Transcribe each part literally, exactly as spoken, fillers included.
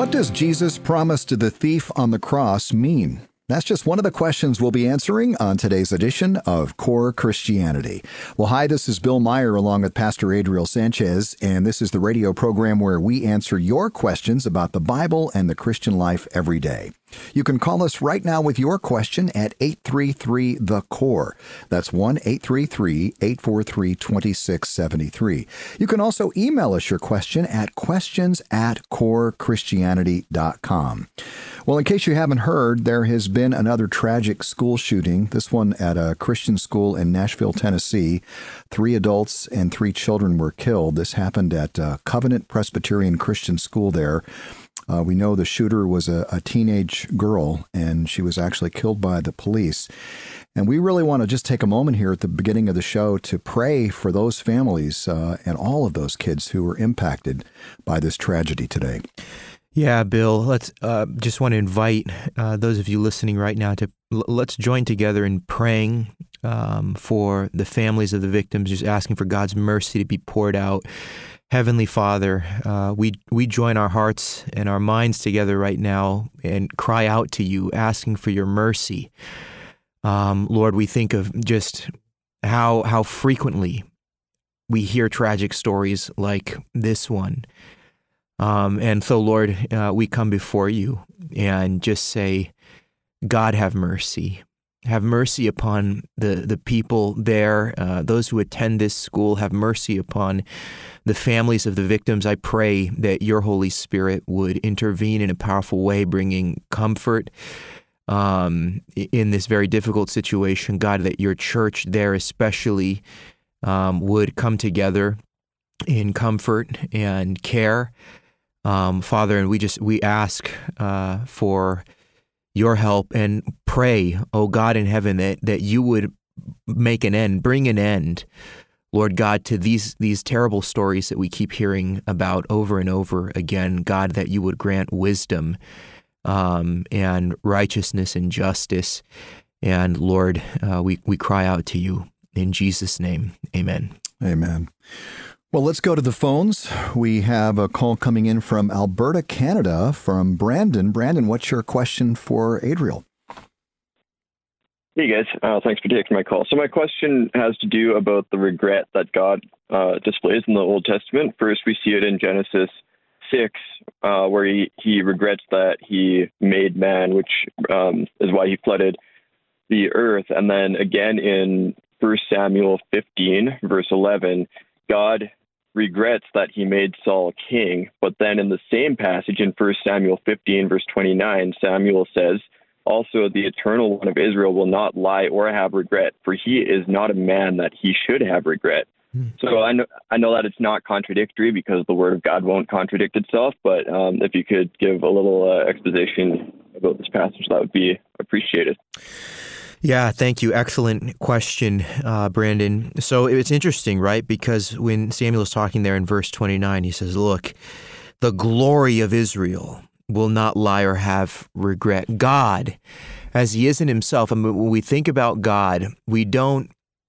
What does Jesus' promise to the thief on the cross mean? That's just one of the questions we'll be answering on today's edition of Core Christianity. Well, hi, this is Bill Meyer along with Pastor Adriel Sanchez, and this is the radio program where we answer your questions about the Bible and the Christian life every day. You can call us right now with your question at eight three three, the core. That's one eight three three, eight four three, two six seven three. You can also email us your question at questions at core christianity dot com. Well, in case you haven't heard, there has been another tragic school shooting, this one at a Christian school in Nashville, Tennessee. Three adults and three children were killed. This happened at uh, Covenant Presbyterian Christian School there. Uh, we know the shooter was a, a teenage girl, and she was actually killed by the police. And we really want to just take a moment here at the beginning of the show to pray for those families uh, and all of those kids who were impacted by this tragedy today. Yeah, Bill, let's uh, just want to invite uh, those of you listening right now to l- let's join together in praying um, for the families of the victims, just asking for God's mercy to be poured out. Heavenly Father, uh, we we join our hearts and our minds together right now and cry out to you, asking for your mercy. Um, Lord, we think of just how how frequently we hear tragic stories like this one. Um, and so, Lord, uh, we come before you and just say, God, have mercy. Have mercy upon the, the people there, uh, those who attend this school. Have mercy upon the families of the victims. I pray that your Holy Spirit would intervene in a powerful way, bringing comfort um, in this very difficult situation. God, that your church there especially um, would come together in comfort and care. Um, Father, and we just, we ask uh, for your help and pray, oh God in heaven, that, that you would make an end, bring an end, Lord God, to these these terrible stories that we keep hearing about over and over again. God, that you would grant wisdom um, and righteousness and justice. And Lord, uh, we, we cry out to you in Jesus' name. Amen. Amen. Well, let's go to the phones. We have a call coming in from Alberta, Canada, from Brandon. Brandon, what's your question for Adriel? Hey, guys. Uh, thanks for taking my call. So my question has to do about the regret that God uh, displays in the Old Testament. First, we see it in Genesis six, uh, where he, he regrets that he made man, which um, is why he flooded the earth. And then again in First Samuel fifteen, verse eleven, God regrets that he made Saul king. But then in the same passage in First Samuel fifteen, verse twenty-nine, Samuel says, also the Eternal One of Israel will not lie or have regret, for he is not a man that he should have regret. Hmm. So I know, I know that it's not contradictory because the word of God won't contradict itself, but um, if you could give a little uh, exposition about this passage, that would be appreciated. Yeah, thank you. Excellent question, uh, Brandon. So it's interesting, right? Because when Samuel is talking there in verse twenty-nine, he says, look, the glory of Israel will not lie or have regret. God, as he is in himself, I mean, when we think about God, we don't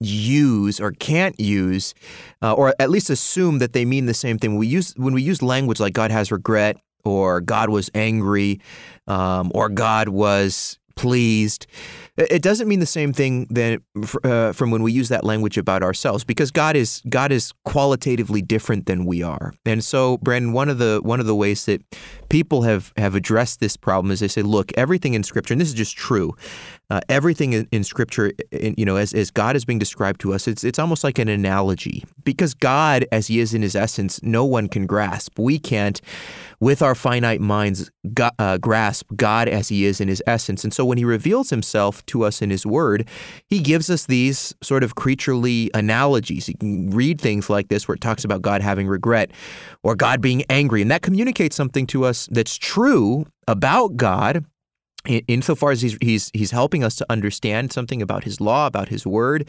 use or can't use, uh, or at least assume that they mean the same thing. When we use, when we use language like God has regret, or God was angry, um, or God was pleased, it doesn't mean the same thing that, uh, from when we use that language about ourselves, because God is God is qualitatively different than we are. And so, Brandon, one of the one of the ways that people have, have addressed this problem is they say, look, everything in Scripture, and this is just true, uh, everything in, in Scripture, in, you know, as, as God is being described to us, it's it's almost like an analogy, because God, as he is in his essence, no one can grasp. We can't, with our finite minds, go, uh, grasp God as he is in his essence. And so when he reveals himself to us in his word, he gives us these sort of creaturely analogies. You can read things like this where it talks about God having regret or God being angry, and that communicates something to us that's true about God insofar as he's he's he's helping us to understand something about his law, about his word,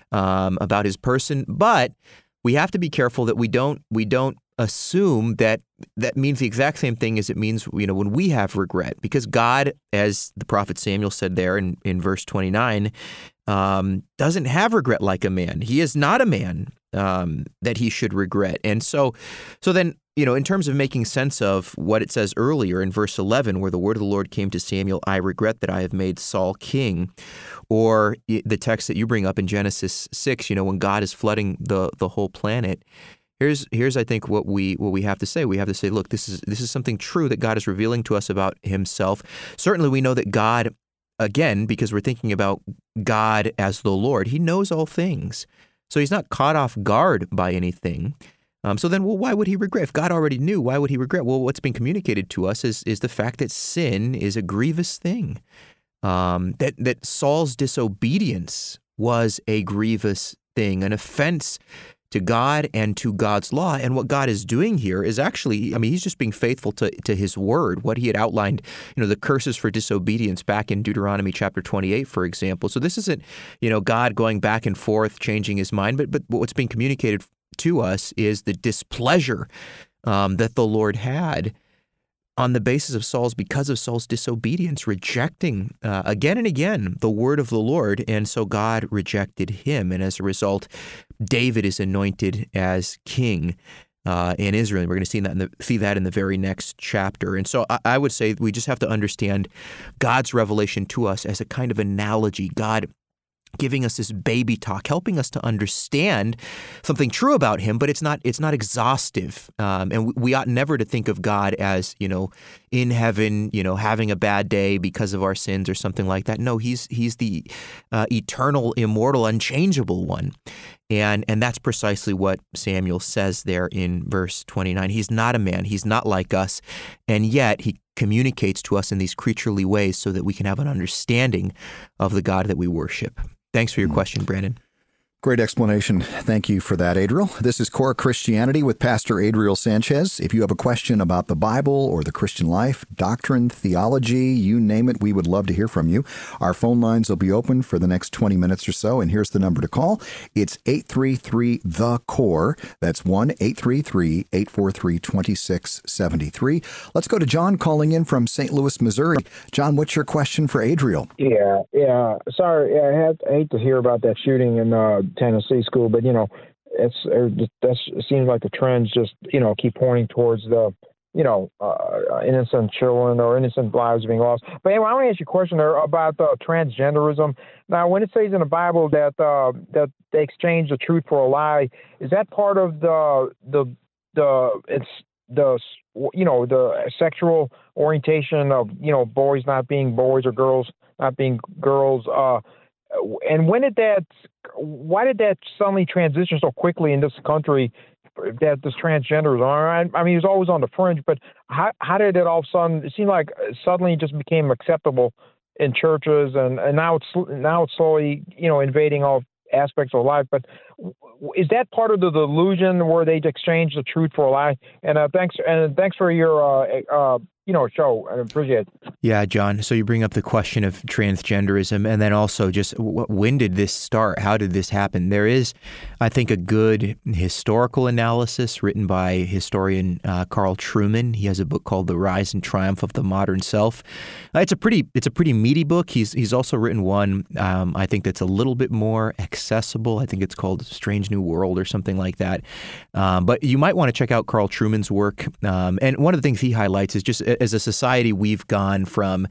um, about his person. But we have to be careful that we don't we don't assume that that means the exact same thing as it means, you know, when we have regret, because God, as the prophet Samuel said there in, in verse twenty-nine, um, doesn't have regret like a man. He is not a man um, that he should regret. And so, so then, you know, in terms of making sense of what it says earlier in verse eleven, where the word of the Lord came to Samuel, I regret that I have made Saul king, or the text that you bring up in Genesis six, you know, when God is flooding the the whole planet. Here's here's I think what we what we have to say. We have to say, look, this is this is something true that God is revealing to us about himself. Certainly we know that God, again, because we're thinking about God as the Lord, he knows all things. So he's not caught off guard by anything. Um, so then, well, why would he regret? If God already knew, why would he regret? Well, what's being communicated to us is is the fact that sin is a grievous thing. Um, that that Saul's disobedience was a grievous thing, an offense to God and to God's law. And what God is doing here is actually, I mean, he's just being faithful to, to his word, what he had outlined, you know, the curses for disobedience back in Deuteronomy chapter twenty-eight, for example. So this isn't, you know, God going back and forth, changing his mind, but, but what's being communicated to us is the displeasure um, that the Lord had on the basis of Saul's, because of Saul's disobedience, rejecting uh, again and again the word of the Lord. And so God rejected him. And as a result, David is anointed as king uh, in Israel. And we're going to see that, in the, see that in the very next chapter. And so I, I would say we just have to understand God's revelation to us as a kind of analogy. God giving us this baby talk, helping us to understand something true about him, but it's not it's not exhaustive. Um, and we, we ought never to think of God as, you know, in heaven, you know, having a bad day because of our sins or something like that. No, he's he's the uh, eternal, immortal, unchangeable one. And and that's precisely what Samuel says there in verse twenty-nine. He's not a man. He's not like us. And yet he communicates to us in these creaturely ways so that we can have an understanding of the God that we worship. Thanks for your question, Brandon. Great explanation. Thank you for that, Adriel. This is Core Christianity with Pastor Adriel Sanchez. If you have a question about the Bible or the Christian life, doctrine, theology, you name it, we would love to hear from you. Our phone lines will be open for the next twenty minutes or so, and here's the number to call. It's eight three three, the C O R E. That's one eight three three, eight four three, two six seven three. Let's go to John calling in from Saint Louis, Missouri. John, what's your question for Adriel? Yeah, yeah. Sorry, I, had, I hate to hear about that shooting in uh, Tennessee school, but you know, it's it, that's, it seems like the trends just you know keep pointing towards the you know uh, innocent children or innocent lives being lost. But anyway, I want to ask you a question there about uh, transgenderism. Now, when it says in the Bible that uh, that they exchange the truth for a lie, is that part of the the the it's the you know the sexual orientation of you know boys not being boys or girls not being girls? Uh, And when did that, why did that suddenly transition so quickly in this country, that this transgenderism? I mean, it was always on the fringe, but how how did it all of a sudden, it seemed like suddenly it just became acceptable in churches, and, and now it's now it's slowly, you know, invading all aspects of life. But is that part of the delusion where they exchange the truth for a lie? And uh, thanks, and thanks for your, uh, uh, you know, show. I appreciate it. Yeah, John. So you bring up the question of transgenderism, and then also just when did this start? How did this happen? There is, I think, a good historical analysis written by historian uh, Carl Trueman. He has a book called The Rise and Triumph of the Modern Self. Uh, it's a pretty, it's a pretty meaty book. He's he's also written one, um, I think, that's a little bit more accessible. I think it's called Strange New World or something like that. Um, but you might want to check out Carl Trueman's work. Um, and one of the things he highlights is just as a society, we've gone from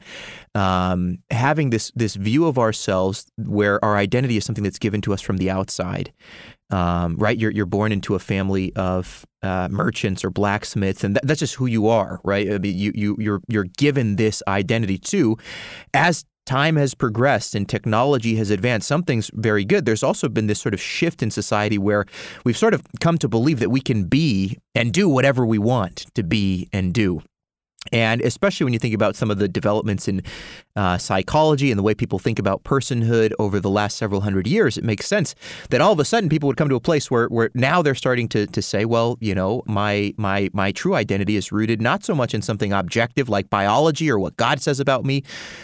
um, having this this view of ourselves where our identity is something that's given to us from the outside. Um, right? You're you're born into a family of uh, merchants or blacksmiths, and that, that's just who you are, right? I mean, you you you're you're given this identity too. As time has progressed and technology has advanced, something's very good. There's also been this sort of shift in society where we've sort of come to believe that we can be and do whatever we want to be and do. And especially when you think about some of the developments in uh, psychology and the way people think about personhood over the last several hundred years, it makes sense that all of a sudden people would come to a place where, where now they're starting to to say, well, you know, my my my true identity is rooted not so much in something objective like biology or what God says about me,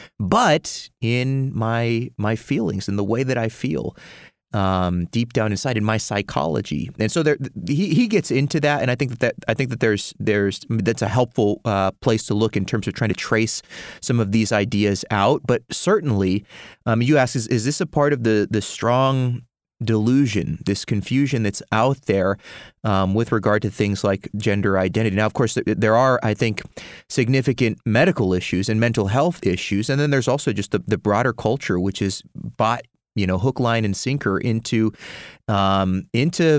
but in my my feelings and the way that I feel. Um, deep down inside in my psychology, and so there, he he gets into that, and I think that, that I think that there's there's that's a helpful uh, place to look in terms of trying to trace some of these ideas out. But certainly, um, you ask, is is this a part of the the strong delusion, this confusion that's out there um, with regard to things like gender identity. Now, of course, there are, I think, significant medical issues and mental health issues. And then there's also just the, the broader culture, which is bought, you know, hook, line, and sinker into um, into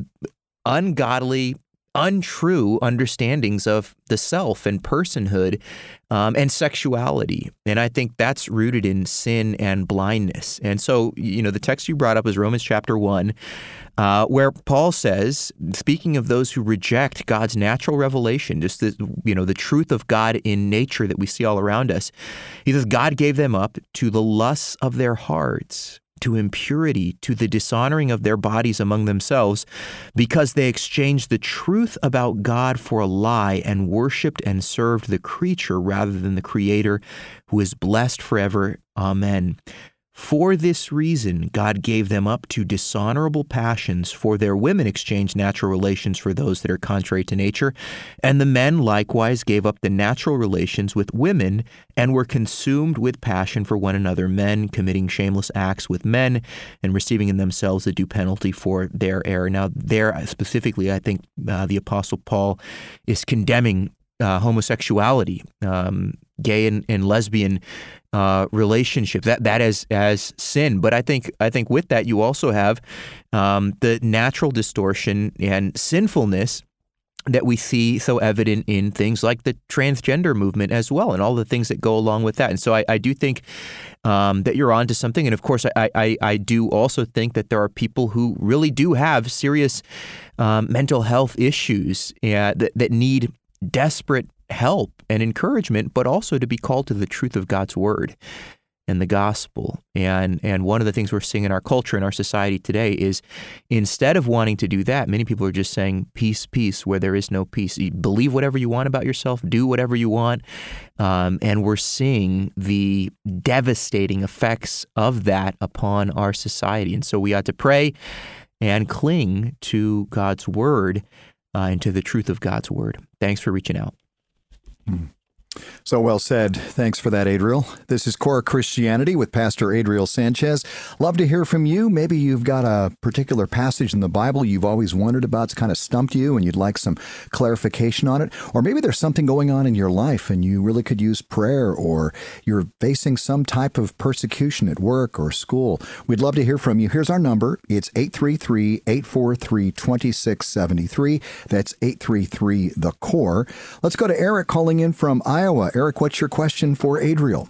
ungodly, untrue understandings of the self and personhood um, and sexuality. And I think that's rooted in sin and blindness. And so, you know, the text you brought up is Romans chapter one, uh, where Paul says, speaking of those who reject God's natural revelation, just the, you know, the truth of God in nature that we see all around us, he says, God gave them up to the lusts of their hearts, to impurity, to the dishonoring of their bodies among themselves, because they exchanged the truth about God for a lie and worshipped and served the creature rather than the Creator, who is blessed forever. Amen. For this reason, God gave them up to dishonorable passions, for their women exchanged natural relations for those that are contrary to nature, and the men likewise gave up the natural relations with women and were consumed with passion for one another, men committing shameless acts with men and receiving in themselves the due penalty for their error. Now, there specifically, I think uh, the Apostle Paul is condemning uh, homosexuality, um, gay and, and lesbian Uh, relationship, that that as as sin. But I think I think with that you also have um, the natural distortion and sinfulness that we see so evident in things like the transgender movement as well, and all the things that go along with that. And so I, I do think um, that you're onto something. And of course, I, I I do also think that there are people who really do have serious um, mental health issues uh, that that need desperate help and encouragement, but also to be called to the truth of God's word and the gospel. And and one of the things we're seeing in our culture, in our society today, is instead of wanting to do that, many people are just saying peace, peace, where there is no peace. You believe whatever you want about yourself, do whatever you want. Um, and we're seeing the devastating effects of that upon our society. And so we ought to pray and cling to God's word uh, and to the truth of God's word. Thanks for reaching out. Hmm. So well said. Thanks for that, Adriel. This is Core Christianity with Pastor Adriel Sanchez. Love to hear from you. Maybe you've got a particular passage in the Bible you've always wondered about, it's kind of stumped you and you'd like some clarification on it. Or maybe there's something going on in your life and you really could use prayer, or you're facing some type of persecution at work or school. We'd love to hear from you. Here's our number. It's eight three three, eight four three, two six seven three. That's eight three three, the core. Let's go to Eric calling in from Iowa. Iowa. Eric, what's your question for Adriel?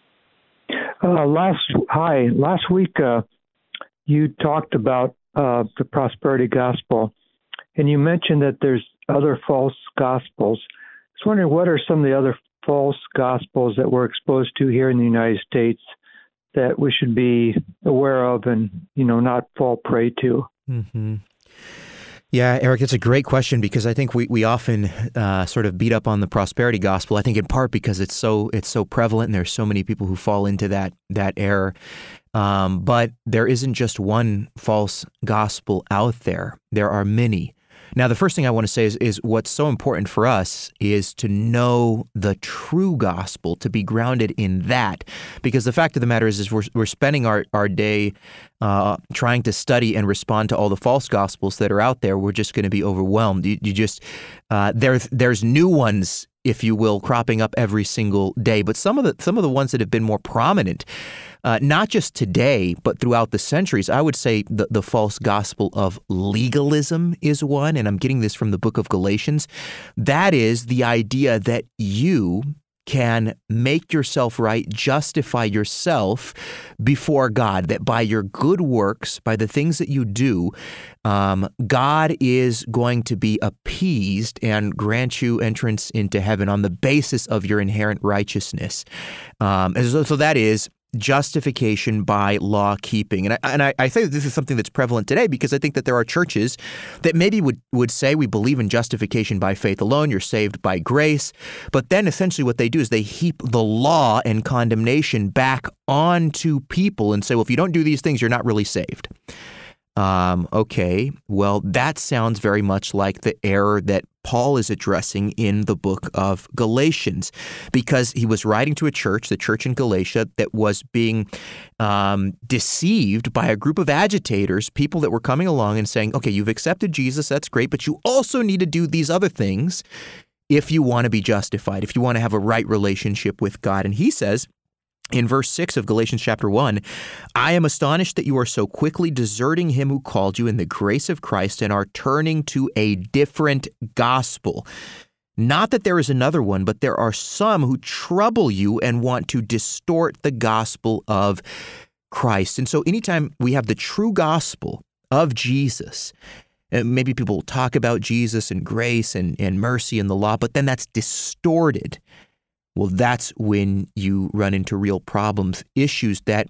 Uh, last hi, last week uh, you talked about uh, the prosperity gospel, and you mentioned that there's other false gospels. I was wondering, what are some of the other false gospels that we're exposed to here in the United States that we should be aware of and, you know, not fall prey to? Mm-hmm. Yeah, Eric, it's a great question, because I think we, we often uh, sort of beat up on the prosperity gospel, I think in part because it's so it's so prevalent and there's so many people who fall into that that error. Um, but there isn't just one false gospel out there. There are many. Now, the first thing I want to say is, is what's so important for us is to know the true gospel, to be grounded in that. Because the fact of the matter is, is we're, we're spending our, our day uh, trying to study and respond to all the false gospels that are out there. We're just going to be overwhelmed. You, you just uh, there's there's new ones, if you will, cropping up every single day. But some of the some of the ones that have been more prominent, Uh, not just today, but throughout the centuries, I would say the, the false gospel of legalism is one, and I'm getting this from the book of Galatians. That is the idea that you can make yourself right, justify yourself before God, that by your good works, by the things that you do, um, God is going to be appeased and grant you entrance into heaven on the basis of your inherent righteousness. Um, and so, so that is justification by law keeping. And I, and I, I say that this is something that's prevalent today because I think that there are churches that maybe would, would say we believe in justification by faith alone, you're saved by grace, but then essentially what they do is they heap the law and condemnation back onto people and say, well, if you don't do these things, you're not really saved. Um, okay, well, that sounds very much like the error that Paul is addressing in the book of Galatians, because he was writing to a church, the church in Galatia, that was being um, deceived by a group of agitators, people that were coming along and saying, okay, you've accepted Jesus, that's great, but you also need to do these other things if you want to be justified, if you want to have a right relationship with God. And he says, in verse six of Galatians chapter one, I am astonished that you are so quickly deserting him who called you in the grace of Christ and are turning to a different gospel. Not that there is another one, but there are some who trouble you and want to distort the gospel of Christ. And so anytime we have the true gospel of Jesus, maybe people talk about Jesus and grace and, and mercy and the law, but then that's distorted. Well, that's when you run into real problems, issues that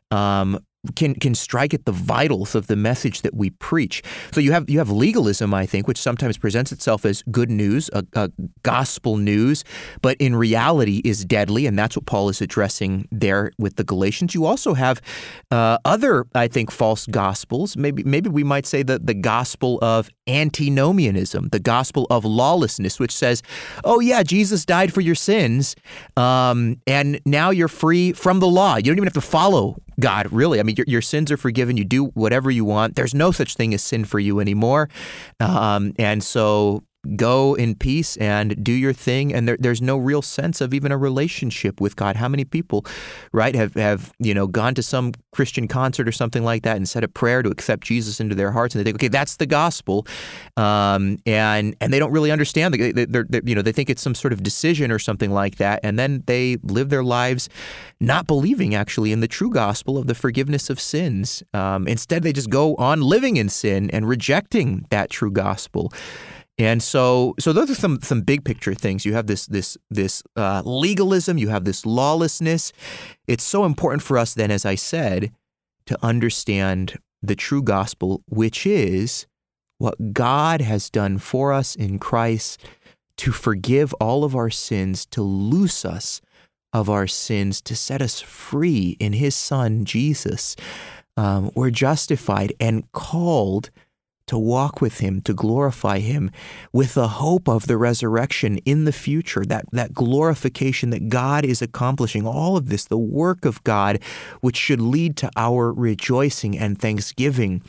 um, can can strike at the vitals of the message that we preach. So you have you have legalism, I think, which sometimes presents itself as good news, a, a gospel news, but in reality is deadly, and that's what Paul is addressing there with the Galatians. You also have uh, other, I think, false gospels. Maybe maybe we might say that the gospel of antinomianism, the gospel of lawlessness, which says, oh yeah, Jesus died for your sins, um, and now you're free from the law. You don't even have to follow God, really. I mean, your, your sins are forgiven. You do whatever you want. There's no such thing as sin for you anymore. Um, and so go in peace and do your thing. And there, there's no real sense of even a relationship with God. How many people, right, have, have, you know, gone to some Christian concert or something like that and said a prayer to accept Jesus into their hearts, and they think, okay, that's the gospel. Um, and, and they don't really understand. They, they, they're, they're, you know, they think it's some sort of decision or something like that. And then they live their lives not believing actually in the true gospel of the forgiveness of sins. Um, instead, they just go on living in sin and rejecting that true gospel. And so, so those are some some big picture things. You have this this this uh, legalism. You have this lawlessness. It's so important for us then, as I said, to understand the true gospel, which is what God has done for us in Christ to forgive all of our sins, to loose us of our sins, to set us free in His Son, Jesus. Um, we're justified and called to walk with Him, to glorify Him with the hope of the resurrection in the future, that, that glorification that God is accomplishing, all of this, the work of God, which should lead to our rejoicing and thanksgiving.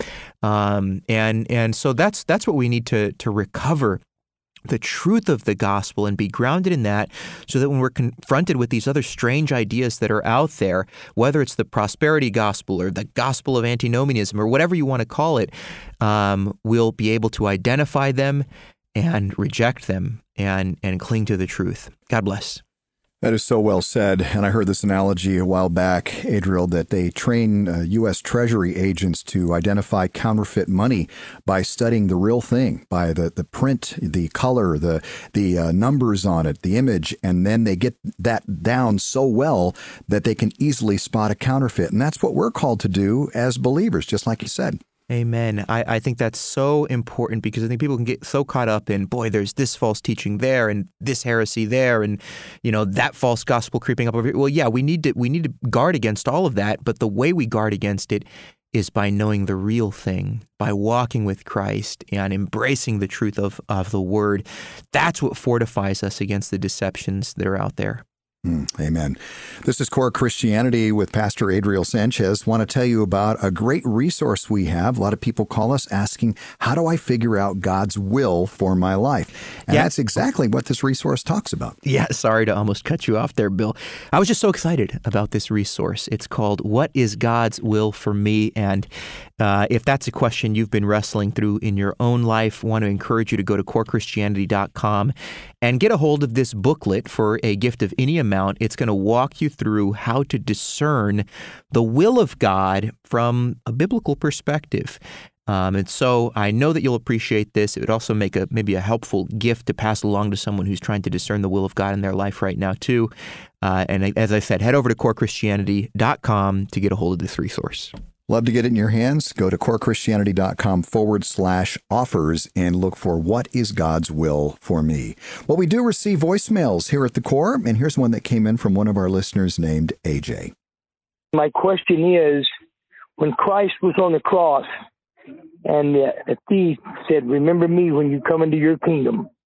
Um, and and so that's that's what we need to to recover, the truth of the gospel, and be grounded in that, so that when we're confronted with these other strange ideas that are out there, whether it's the prosperity gospel or the gospel of antinomianism or whatever you want to call it, um, we'll be able to identify them and reject them and, and cling to the truth. God bless. That is so well said. And I heard this analogy a while back, Adriel, that they train uh, U S Treasury agents to identify counterfeit money by studying the real thing, by the, the print, the color, the the uh, numbers on it, the image, and then they get that down so well that they can easily spot a counterfeit. And that's what we're called to do as believers, just like you said. Amen. I, I think that's so important, because I think people can get so caught up in, boy, there's this false teaching there and this heresy there and, you know, that false gospel creeping up over here. Well, yeah, we need to we need to guard against all of that. But the way we guard against it is by knowing the real thing, by walking with Christ and embracing the truth of, of the Word. That's what fortifies us against the deceptions that are out there. Mm, amen. This is Core Christianity with Pastor Adriel Sanchez. Want to tell you about a great resource we have. A lot of people call us asking, how do I figure out God's will for my life? And yeah. That's exactly what this resource talks about. Yeah, sorry to almost cut you off there, Bill. I was just so excited about this resource. It's called What is God's Will for Me? And uh, if that's a question you've been wrestling through in your own life, I want to encourage you to go to core christianity dot com and get a hold of this booklet for a gift of any amount. It's going to walk you through how to discern the will of God from a biblical perspective. Um, and so I know that you'll appreciate this. It would also make a maybe a helpful gift to pass along to someone who's trying to discern the will of God in their life right now, too. Uh, and as I said, head over to core christianity dot com to get a hold of this resource. Love to get it in your hands. Go to core christianity dot com forward slash offers and look for What is God's Will for Me? Well, we do receive voicemails here at the Core, and here's one that came in from one of our listeners named A J. My question is, when Christ was on the cross and the thief said, remember me when you come into your kingdom,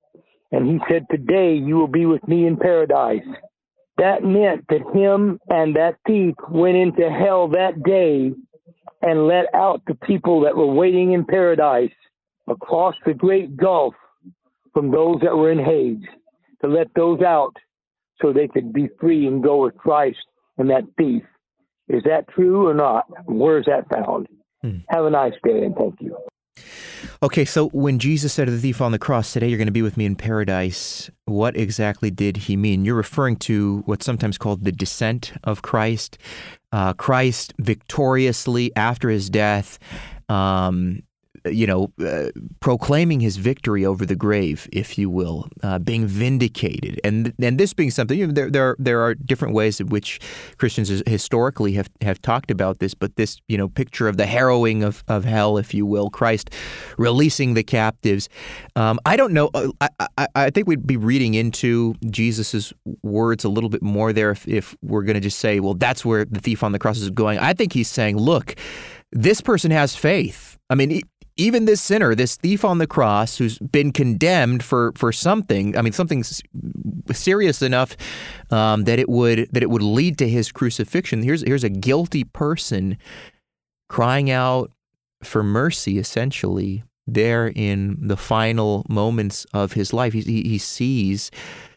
And he said, today you will be with me in paradise. That meant that him and that thief went into hell that day and let out the people that were waiting in paradise across the great gulf from those that were in Hades, to let those out so they could be free and go with Christ and that thief. Is that true or not? Where is that found? Hmm. Have a nice day, and thank you. Okay, so when Jesus said to the thief on the cross, today you're going to be with me in paradise, what exactly did he mean? You're referring to what's sometimes called the descent of Christ. Uh, Christ victoriously, after his death, um, you know, uh, proclaiming his victory over the grave, if you will, uh, being vindicated. And and this being something, you know, there, there, there are different ways in which Christians historically have, have talked about this, but this, you know, picture of the harrowing of, of hell, if you will, Christ releasing the captives. Um, I don't know. I, I, I think we'd be reading into Jesus's words a little bit more there if, if we're going to just say, well, that's where the thief on the cross is going. I think he's saying, look, this person has faith. I mean, even this sinner, this thief on the cross who's been condemned for, for something, I mean, something serious enough um, that it would that it would lead to his crucifixion. Here's here's a guilty person crying out for mercy, essentially, there in the final moments of his life. He, he, he sees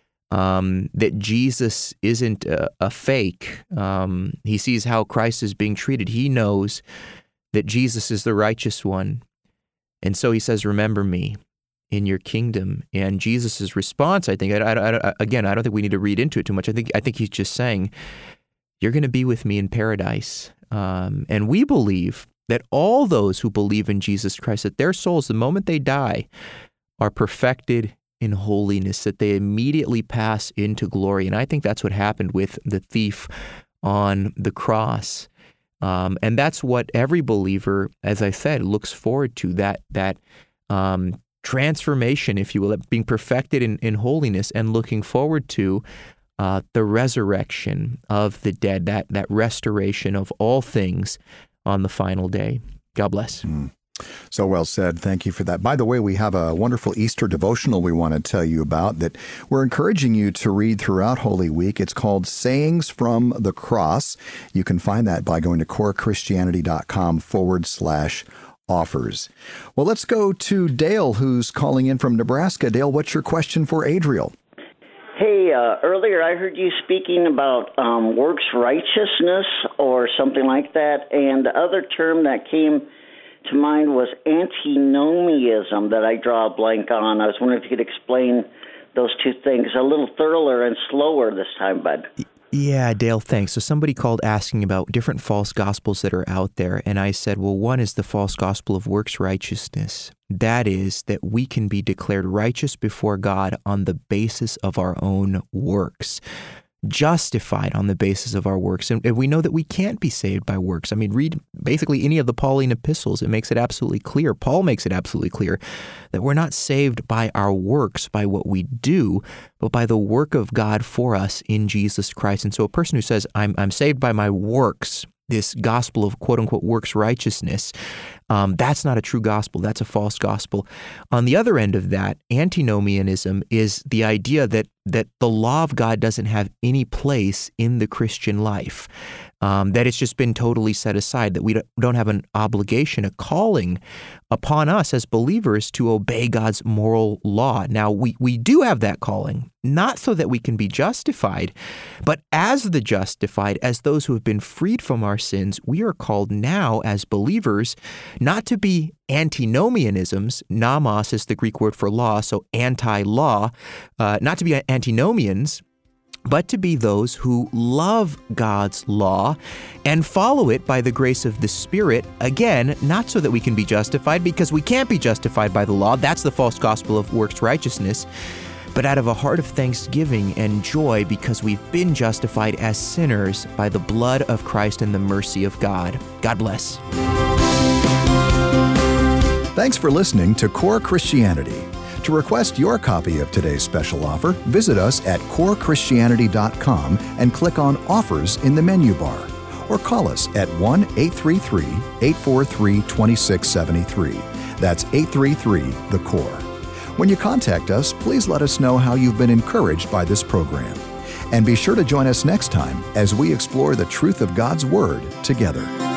um, that Jesus isn't a, a fake. Um, he sees how Christ is being treated. He knows that Jesus is the righteous one. And so he says, remember me in your kingdom. And Jesus' response, I think, I, I, I, again, I don't think we need to read into it too much. I think I think he's just saying, you're going to be with me in paradise. Um, and we believe that all those who believe in Jesus Christ, that their souls, the moment they die, are perfected in holiness, that they immediately pass into glory. And I think that's what happened with the thief on the cross. Um, and that's what every believer, as I said, looks forward to, that that um, transformation, if you will, being perfected in, in holiness, and looking forward to uh, the resurrection of the dead, that that restoration of all things on the final day. God bless. Mm. So well said. Thank you for that. By the way, we have a wonderful Easter devotional we want to tell you about that we're encouraging you to read throughout Holy Week. It's called Sayings from the Cross. You can find that by going to corechristianity.com forward slash offers. Well, let's go to Dale, who's calling in from Nebraska. Dale, what's your question for Adriel? Hey, uh, earlier I heard you speaking about um, works righteousness or something like that, and the other term that came to mind was antinomianism that I draw a blank on. I was wondering if you could explain those two things a little thorougher and slower this time, bud. Yeah, Dale, thanks. So somebody called asking about different false gospels that are out there, and I said, well, one is the false gospel of works righteousness. That is, that we can be declared righteous before God on the basis of our own works. Justified on the basis of our works. And we know that we can't be saved by works. I mean, read basically any of the Pauline epistles. It makes it absolutely clear. Paul makes it absolutely clear that we're not saved by our works, by what we do, but by the work of God for us in Jesus Christ. And so a person who says, I'm, I'm saved by my works, this gospel of quote-unquote works righteousness, um, that's not a true gospel. That's a false gospel. On the other end of that, antinomianism is the idea that that the law of God doesn't have any place in the Christian life, um, that it's just been totally set aside, that we don't have an obligation, a calling upon us as believers to obey God's moral law. Now, we, we do have that calling, not so that we can be justified, but as the justified, as those who have been freed from our sins, we are called now as believers not to be antinomianisms. Nomos is the Greek word for law, so anti-law, uh, not to be antinomians, but to be those who love God's law and follow it by the grace of the Spirit. Again, not so that we can be justified, because we can't be justified by the law. That's the false gospel of works righteousness. But out of a heart of thanksgiving and joy, because we've been justified as sinners by the blood of Christ and the mercy of God. God bless. Thanks for listening to Core Christianity. To request your copy of today's special offer, visit us at core christianity dot com and click on Offers in the menu bar, or call us at one eight three three, eight four three, two six seven three. That's eight three three, the core. When you contact us, please let us know how you've been encouraged by this program. And be sure to join us next time as we explore the truth of God's Word together.